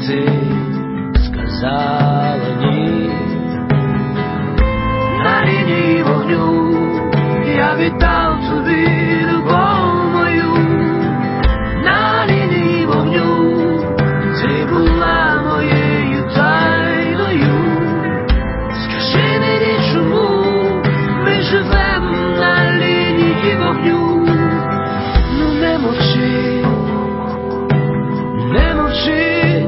ти сказала ні. На лінії вогню я віддав тобі любов мою. На лінії вогню ти була моєю тайною. Скажи мені, чому ми живем на лінії вогню? Ну не мовчи, не мовчи.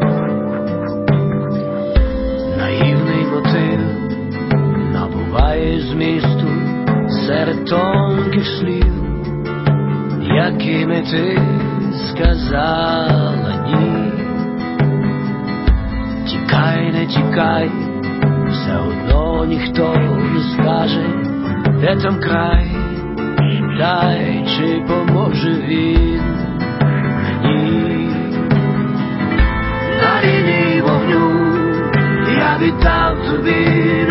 Наївний мотив набуває змісту серед тонких слів, якими ти сказала ні. Тікай, не тікай, все одно ніхто не скаже, де там край, дай, чи поможе він мені. На лінії вогню я віддав тобі